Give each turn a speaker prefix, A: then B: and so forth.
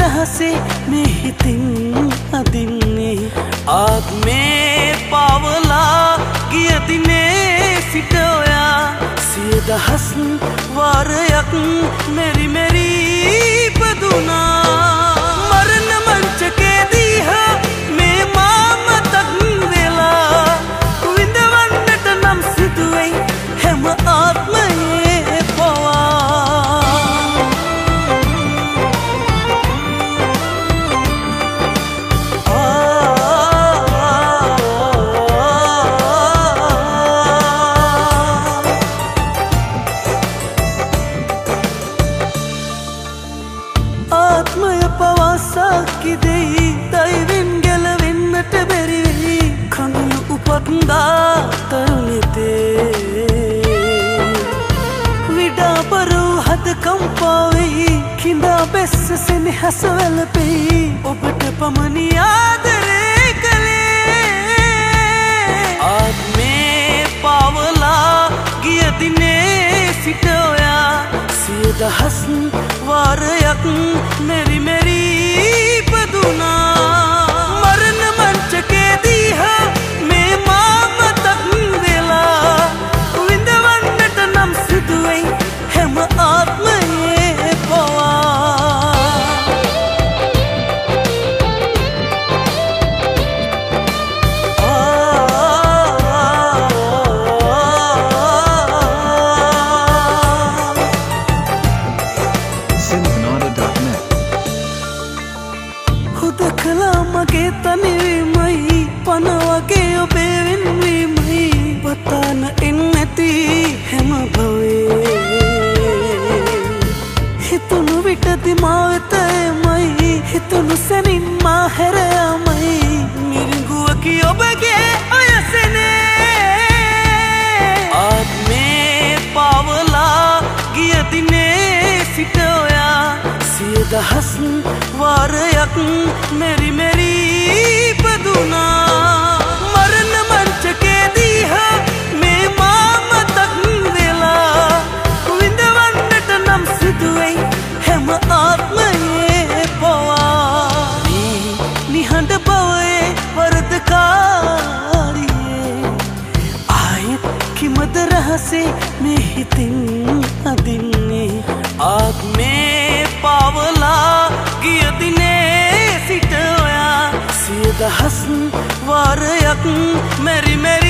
A: රහසේ මේ හිතින් අදින්නේ ආත්මේ පාවලා ගිය දිනේ සිට ඔයා සිය දහස් වාරයක් මෙරි මෙරි ඉපදුනා මරණ මංචකේදී මේ මාමතක් වෙලා විඳවන්නට නම් සිදුවේ හැම ආත්මයේ පවා ආත්මය පවාසක් දෙයි දෛවෙන් ගැලවෙන්නට බැරි වෙයි කඳුළු උපත්දා තරුණිතේ විඩාපරු හද කම්පා වෙයි කිඳා බැස්ස සෙනෙහස වැළපෙයි ඔබට පමණි ආදරේ කළේ ආත්මේ පාවලා ගිය දිනේ සිට ඔයා සිය දහස් වාරයක් මෙරි මෙරි ඉපදුනා මරණ මංචකේදී මේ මාමතක් වෙලා විඳවන්නට නම් සිදුවේ හැම ආත්මයේ පවා හුදකලා මගේ තනිවීමයි පන වගේ ඔබේ වෙන්වීමයි වතාන එන්නැති හැම භවයේ හිතුණු විට දිමා වෙතමයි හිතුණු සැනින් මා හැරයමයි මිරිඟුවකි ඔබගේ අයසනේ ආත්මේ පාවලා ගිය දිනේ සිට ඔයා සිය දහස් වාරයක් මෙරි මෙරි ඉපදුනා මරණ මංචකේදී මේ මාමතක් වෙලා විඳවන්නට නම් සිදුවේ හැම ආත්මයේ පවා මේ නිහඬ බවේ වරදකාරියේ ආයෙත් කිමද රහසේ මේ හිතින් අදින්නේ ආත්මේ පාවලා ගිය දිනේ සිට ඔයා සිය දහස් වාරයක් මෙරි මෙරි